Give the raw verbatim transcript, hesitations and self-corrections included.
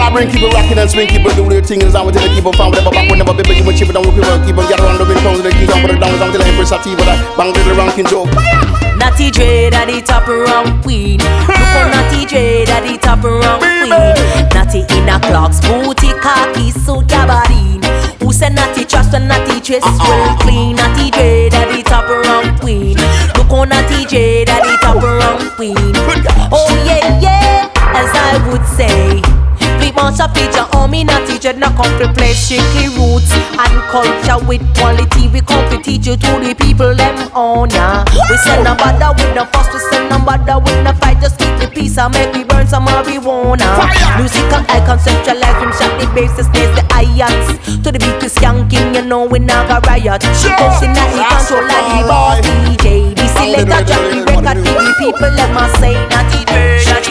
I bring keep it rocking and swing, keep it do their thing. And I'm gonna keep on found whatever back whenever baby you chip it down with people. Keep on get around the windows and the keys on put it down. I'm telling him for sativa that bang the ranking joke. Natty Dread at the top around queen. Look on Natty Dread at the top around queen. Natty in a clocks, booty, khaki, suit, gabardine. Who said Natty trust and Natty dress well clean? Natty Dread at the top around queen. Look on Natty Dread at the top around queen. Oh yeah, yeah, as I would say. Big bunch of feature on me, Natty Dread not come to play. Strictly roots and culture with quality. We come to teach you to the people them on ya. We send a bother with the fuss, we send a bother with the fight. Just keep the peace and make we burn some marijuana. Musical I conceptualize from shot the bases, there's the hi-hats. To the beat is skanking, you know we not a riot. Cause in that he control like the boss D J. The selector drop the record, the people let me say Natty Dread.